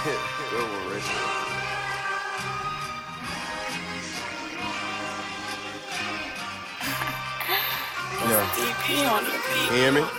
Good one, Richard. Yeah. DP on the beat. You hear me?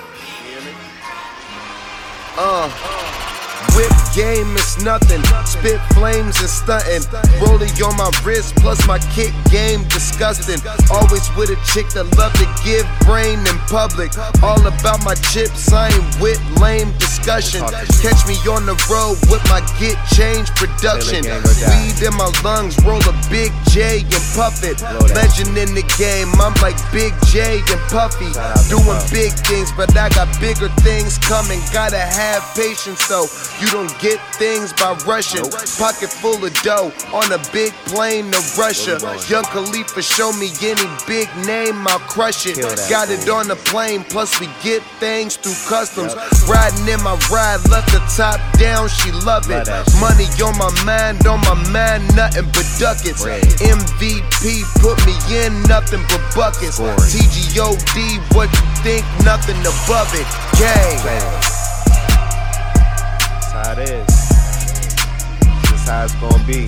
Whip game is nothing, spit flames and stuntin'. Rollie on my wrist, plus my kick game disgusting. Always with a chick that love to give brain in public. All about my chips, I ain't with lame discussion. Catch me on the road with my get change production. Weed in my lungs, roll a big J and puff it. Legend in the game, I'm like Big J and Puffy. Doing big things, but I got bigger things coming. Gotta have patience though. You don't get things by rushing. Pocket full of dough on a big plane to Russia. Young Khalifa show me any big name, I'll crush it. Got it on the plane, plus we get things through customs. Riding in my ride, left the top down, she love it. Money on my mind, nothing but ducats. MVP put me in, nothing but buckets. TGOD, what you think, nothing above it. Gang. That's how it is. That's how it's gonna be.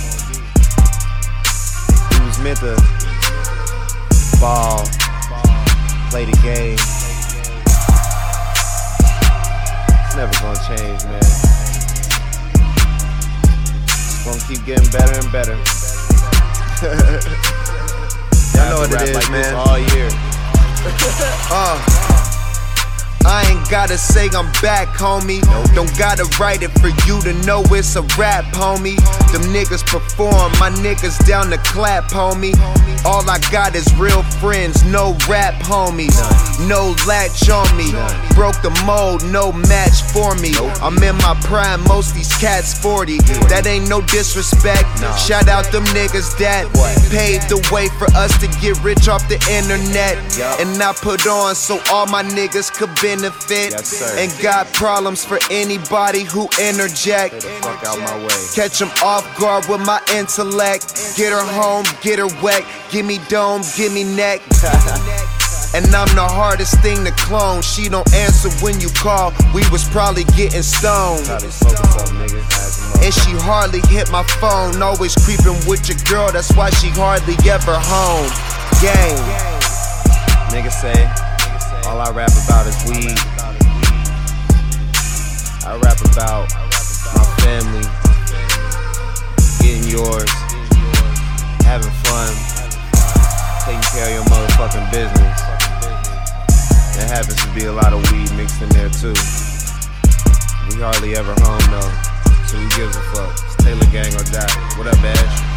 We was meant to ball, play the game. It's never gonna change, man. It's gonna keep getting better and better. Y'all know what it is, like man. All year. I ain't gotta say I'm back, homie. Don't gotta write it for you to know it's a rap, homie. Them niggas perform, my niggas down to clap, homie. All I got is real friends, no rap homies. No latch on me, broke the mold, no match for me. I'm in my prime, most these cats 40. That ain't no disrespect. Shout out them niggas that paved the way for us to get rich off the internet. And I put on so all my niggas could benefit. And got problems for anybody who interject. Get the fuck out my way. Catch them off guard with my intellect. Get her home, get her wet. Give me dome, give me neck. And I'm the hardest thing to clone. She don't answer when you call. We was probably getting stoned. And she hardly hit my phone. Always creeping with your girl, that's why she hardly ever home. Gang. Niggas say, all I rap about is weed. I rap about my family, getting yours, having fun, taking care of your motherfucking business. There happens to be a lot of weed mixed in there too. We hardly ever home though, so who gives a fuck? It's Taylor Gang or die. What up, Ash?